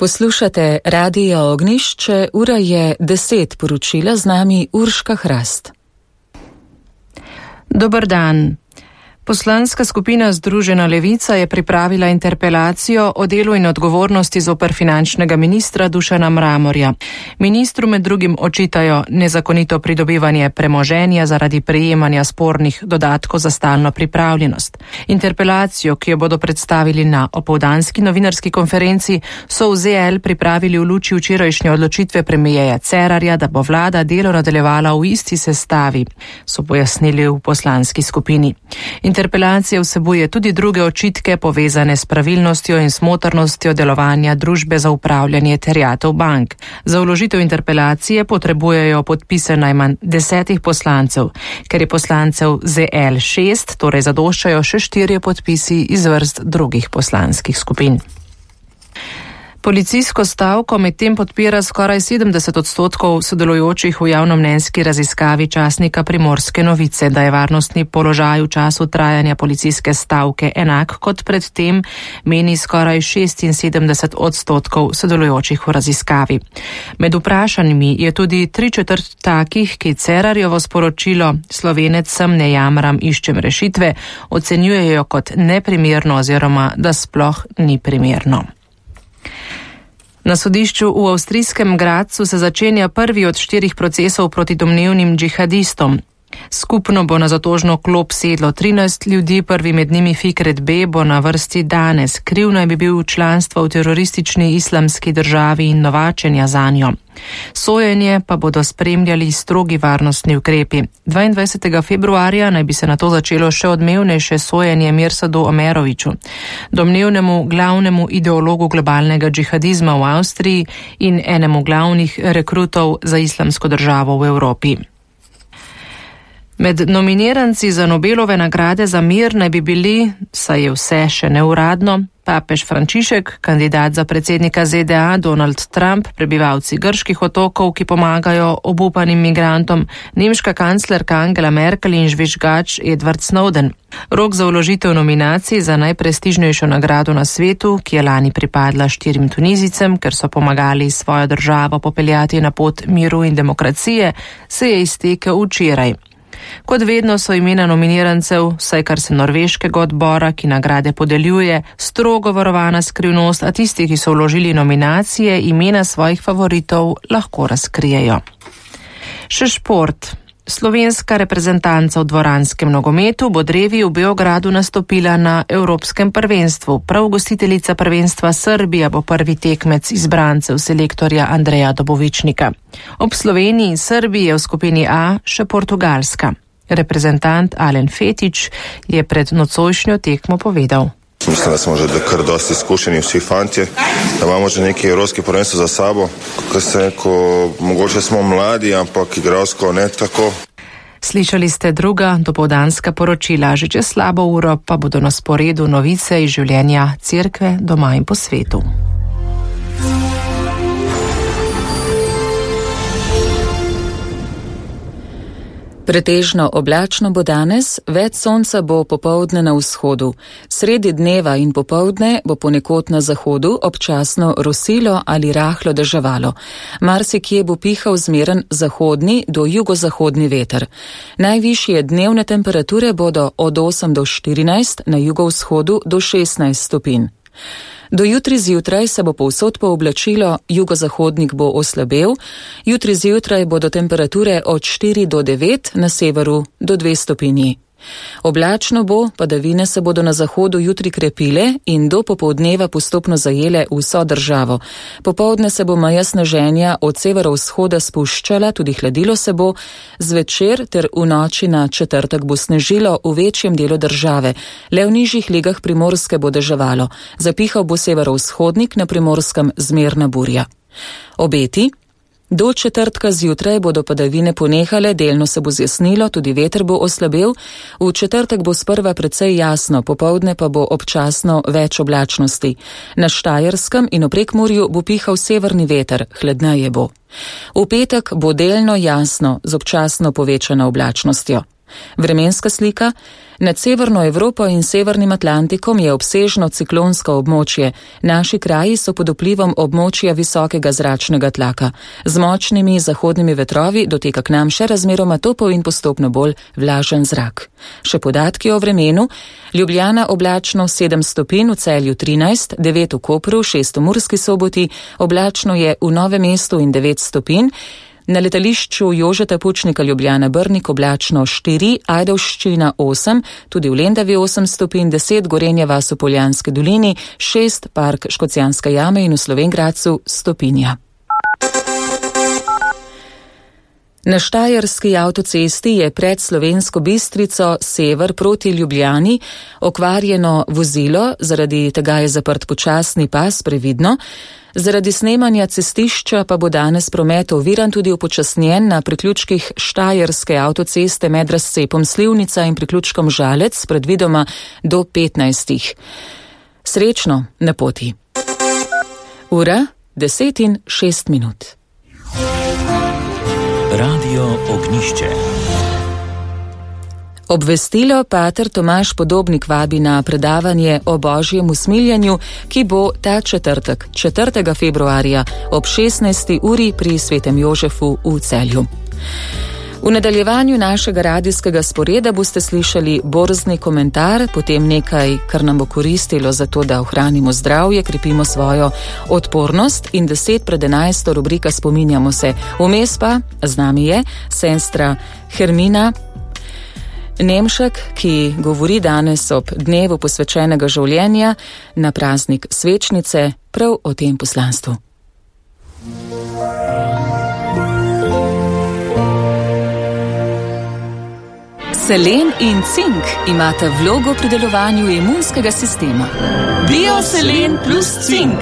Poslušate Radio Ognjišče, ura je 10, poročila z nami Urška Hrast. Dober dan. Poslanska skupina Združena levica je pripravila interpelacijo o delu in odgovornosti zoper finančnega ministra Dušana Mramorja. Ministru med drugim očitajo nezakonito pridobivanje premoženja zaradi prejemanja spornih dodatkov za stalno pripravljenost. Interpelacijo, ki jo bodo predstavili na opoldanski novinarski konferenci, so v ZL pripravili v luči včerajšnje odločitve premijeja Cerarja, da bo vlada delo nadaljevala v isti sestavi, so pojasnili v poslanski skupini. Interpelacija vsebuje tudi druge očitke povezane s pravilnostjo in smotrnostjo delovanja družbe za upravljanje terjatev bank. Za vložitev interpelacije potrebujejo podpise najmanj 10 poslancev. Ker je poslancev ZL 6, torej zadoščajo še 4 podpisi iz vrst drugih poslanskih skupin. Policijsko stavko medtem podpira skoraj 70% sodelujočih v javnomnenjski raziskavi časnika Primorske novice, da je varnostni položaj v času trajanja policijske stavke enak kot predtem, meni skoraj 76% sodelujočih v raziskavi. Med vprašanimi je tudi 3/4 takih, ki Cerarjevo sporočilo "Slovenec sem, ne jamram, iščem rešitve" ocenjujejo kot neprimerno oziroma da sploh ni primerno. Na sodišču v avstrijskem Gradcu se začenja prvi od 4 procesov proti domnevnim džihadistom. Skupno bo na zatožno klop sedlo 13 ljudi, prvi med njimi Fikret B bo na vrsti danes. Kriv naj bi bil članstvo v teroristični islamski državi in novačenja zanjo. Sojenje pa bodo spremljali strogi varnostni ukrepi. 22. februarja naj bi se na to začelo še odmevnejše sojenje Mirsadu Omeroviću, domnevnemu glavnemu ideologu globalnega džihadizma v Avstriji in enemu glavnih rekrutov za islamsko državo v Evropi. Med nominiranci za Nobelove nagrade za mir naj bi bili, saj je vse še neuradno, papež Frančišek, kandidat za predsednika ZDA Donald Trump, prebivalci grških otokov, ki pomagajo obupanim migrantom, nemška kanclerka Angela Merkel in žvižgač Edward Snowden. Rok za vložitev nominacij za najprestižnejšo nagrado na svetu, ki je lani pripadla 4 Tunizicem, ker so pomagali svojo državo popeljati na pot miru in demokracije, se je iztekel včeraj. Kot vedno so imena nominirancev, vsaj kar se norveškega odbora, ki nagrade podeljuje, strogo varovana skrivnost, a tisti, ki so vložili nominacije, imena svojih favoritov lahko razkrijejo. Še šport. Slovenska reprezentanca v dvoranskem nogometu bo drevi v Beogradu nastopila na Evropskem prvenstvu. Prav gostiteljica prvenstva Srbija bo prvi tekmec izbrancev selektorja Andreja Dobovičnika. Ob Sloveniji in Srbiji je v skupini A še Portugalska. Reprezentant Alen Fetič je pred nocojšnjo tekmo povedal: Mislim, da smo že kar dosti izkušeni vsi fantje, da imamo že neki evropski prvenstvo za sabo. Kot sem rekel, mogoče smo mladi, ampak igralsko ne tako. Slišali ste druga dopoldanska poročila, že čez slabo uro pa bodo na sporedu novice iz življenja cerkve doma in po svetu. Pretežno oblačno bo danes, več sonca bo popoldne na vzhodu. Sredi dneva in popoldne bo ponekod na zahodu občasno rosilo ali rahlo deževalo. Marsikje bo pihal zmeren zahodni do jugozahodni veter. Najvišje dnevne temperature bodo od 8 do 14, na jugovzhodu do 16 stopinj. Do jutri zjutraj se bo povsod pooblačilo, jugozahodnik bo oslabel, jutri zjutraj bodo temperature od 4 do 9, na severu do 2 stopinji. Oblačno bo, padavine se bodo na zahodu jutri krepile in do popoldneva postopno zajele vso državo. Popoldne se bo meja sneženja od severovzhoda spuščala, tudi hladilo se bo, zvečer ter v noči na četrtek bo snežilo v večjem delu države. Le v nižjih legah Primorske bo deževalo. Zapihal bo severovzhodnik, na Primorskem zmerna burja. Obeti. Do četrtka zjutraj bodo padavine ponehale, delno se bo zjasnilo, tudi veter bo oslabel. V četrtek bo sprva precej jasno, popoldne pa bo občasno več oblačnosti. Na Štajerskem in v Prekmurju bo pihal severni veter, hladneje bo. V petek bo delno jasno, z občasno povečano oblačnostjo. Vremenska slika. Nad severno Evropo in severnim Atlantikom je obsežno ciklonsko območje. Naši kraji so pod vplivom območja visokega zračnega tlaka. Z močnimi zahodnimi vetrovi doteka k nam še razmeroma topel in postopno bolj vlažen zrak. Še podatki o vremenu. Ljubljana oblačno 7 stopinj, v Celju 13, 9 v Kopru, 6 v Murski Soboti, oblačno je v Novem mestu in 9 stopinj. Na letališču Jožeta Pučnika Ljubljana Brnik oblačno 4, Ajdovščina 8, tudi v Lendavi 8 stopinj, 10 Gorenja vas v Poljanski dolini, 6 Park Škocjanske jame in v Slovenj Gradcu stopinja. Na Štajerski avtocesti je pred Slovensko Bistrico sever proti Ljubljani okvarjeno vozilo, zaradi tega je zaprt počasni pas, previdno. Zaradi snemanja cestišča pa bo danes promet oviran tudi upočasnjen na priključkih Štajerske avtoceste med razcepom Slivnica in priključkom Žalec, predvidoma do 15. Srečno na poti. Ura 10:06. Radio Ognišče. Obvestilo pater Tomaž Podobnik vabi na predavanje o Božjem usmiljenju, ki bo ta četrtek, 4. februarja ob 16. uri pri Svetem Jožefu v Celju. V nadaljevanju našega radijskega sporeda boste slišali borzni komentar, potem nekaj, kar nam bo koristilo za to, da ohranimo zdravje, krepimo svojo odpornost in 10:11 rubrika Spominjamo se. Vmes pa z nami je sestra Hermina Nemšek, ki govori danes ob dnevu posvečenega življenja na praznik svečnice prav o tem poslanstvu. Selen in cink imata vlogo pri delovanju imunskega sistema. Bioselen plus cink.